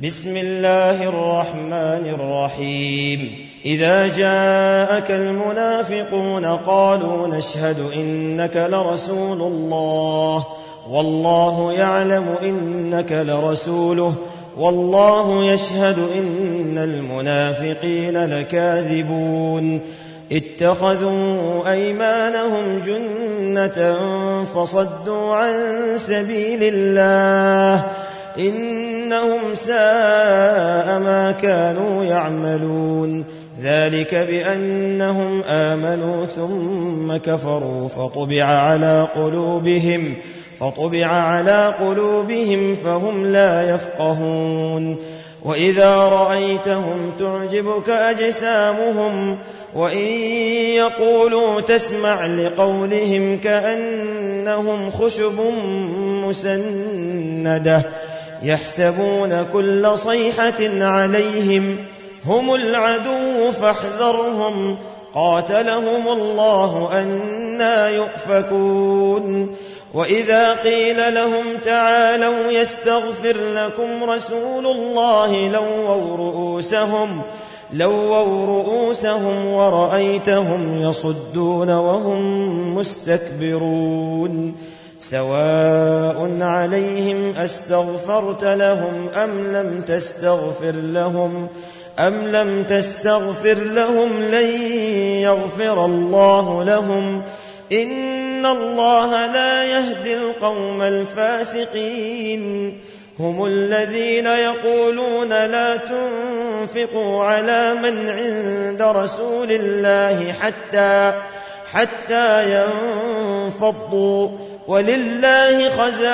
بسم الله الرحمن الرحيم إذا جاءك المنافقون قالوا نشهد إنك لرسول الله والله يعلم إنك لرسوله والله يشهد إن المنافقين لكاذبون اتخذوا أيمانهم جنة فصدوا عن سبيل الله إنهم ساء ما كانوا يعملون ذلك بأنهم آمنوا ثم كفروا فطبع على قلوبهم فهم لا يفقهون وإذا رأيتهم تعجبك أجسامهم وإن يقولوا تسمع لقولهم كأنهم خشب مسندة يحسبون كل صيحة عليهم هم العدو فاحذرهم قاتلهم الله أنى يؤفكون وإذا قيل لهم تعالوا يستغفر لكم رسول الله لووا رؤوسهم ورأيتهم يصدون وهم مستكبرون سواء عليهم أستغفرت لهم أم لم تستغفر لهم لن يغفر الله لهم إن الله لا يهدي القوم الفاسقين هم الذين يقولون لا تنفقوا على من عند رسول الله حتى ينفضوا ولله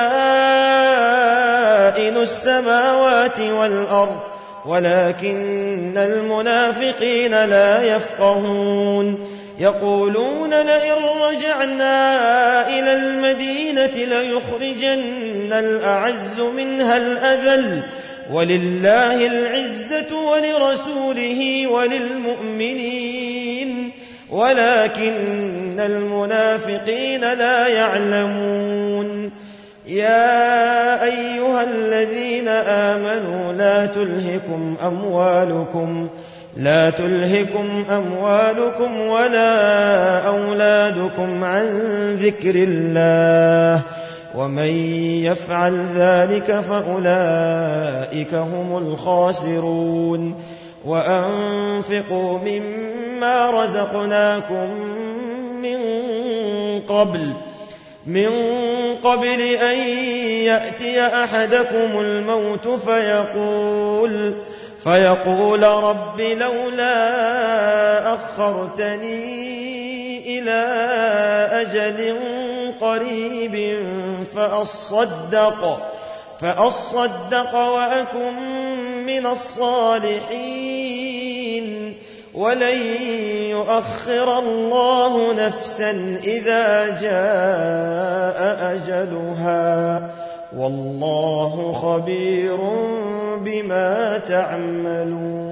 خزائن السماوات والأرض ولكن المنافقين لا يفقهون يقولون لئن رجعنا إلى المدينة ليخرجن الأعز منها الأذل ولله العزة ولرسوله وللمؤمنين ولكن المنافقين لا يعلمون يا أيها الذين آمنوا لا تلهكم أموالكم ولا أولادكم عن ذكر الله ومن يفعل ذلك فأولئك هم الخاسرون وأنفقوا مما رزقناكم من قبل أن يأتي أحدكم الموت فيقول رب لولا أخرتني إلى أجل قريب فأصدق وأكن من الصالحين ولن يؤخر الله نفسا إذا جاء أجلها والله خبير بما تعملون